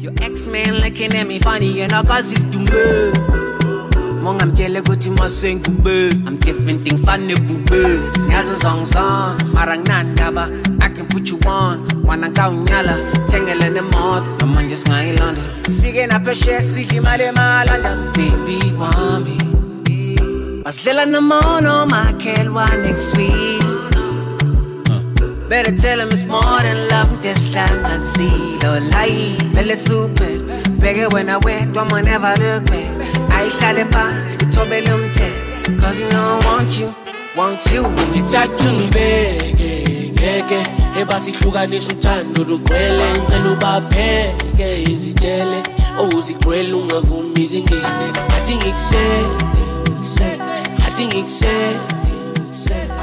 Your ex-man looking at me funny and I cause it to me. Mong I'm jelly go to my swing to be. I'm different thing funny boo. As a song, marang nandaba. I can put you on. Wanna go nyala, tangle in the mouth. I'm on just my London. Speaking up a share, see him at London. Baby, want me. Mas lila na mono, my kid one next week. Better tell him it's more than love, this time I see. Lo lie, belle super. Beg when I wait, don't never look back. I shall it pass, it's all belum tech. Cause you know I want you. Ngithatha ngibeke ebasi hlukanisa uthando lugcwele ngicela ubapheke izitele owuzigcwele ungavumi izingene athi ngikusele